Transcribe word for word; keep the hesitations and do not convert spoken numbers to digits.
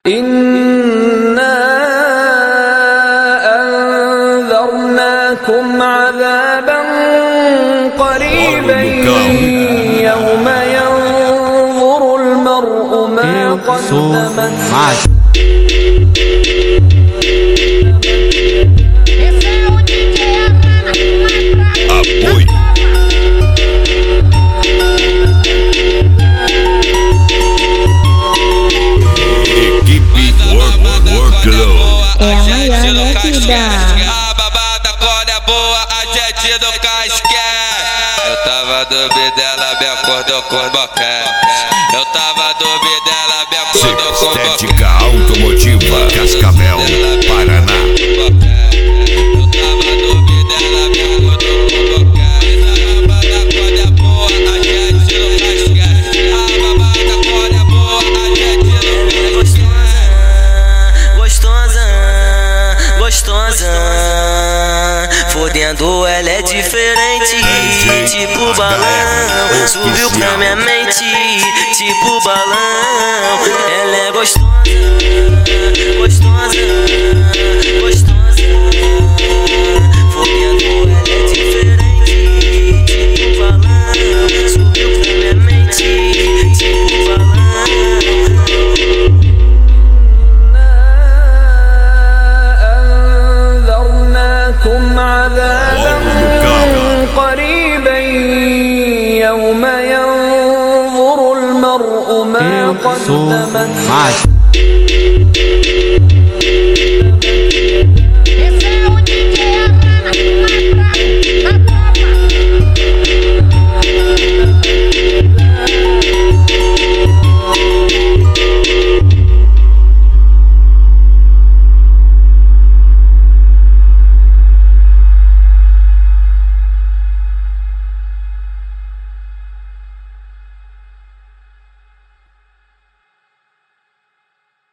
إنا أنذرناكم عذابا قريبا يوم ينظر المرء ما قدمت É a maior da vida. A babada quando é boa, a gente do casquete. Eu tava duvidando, ela me acordou com boquete. Eu tava duvidando, ela me acordou com boquete. Estética Automotiva, Cascavel, Paraná. Eu tava duvidando, ela me acordou com boquete. A babada quando é boa, a gente do casquete. A babada quando é boa, a gente do casquete. Gostosa, gostosa, fodendo ela é diferente, tipo balão, subiu pra minha mente, tipo balão. Ela é gostosa, gostosa, gostosa, fodendo ela é diferente, tipo balão, subiu pra minha mente, tipo balão. عذابا قريبا يوم ينظر المرء ما قدمت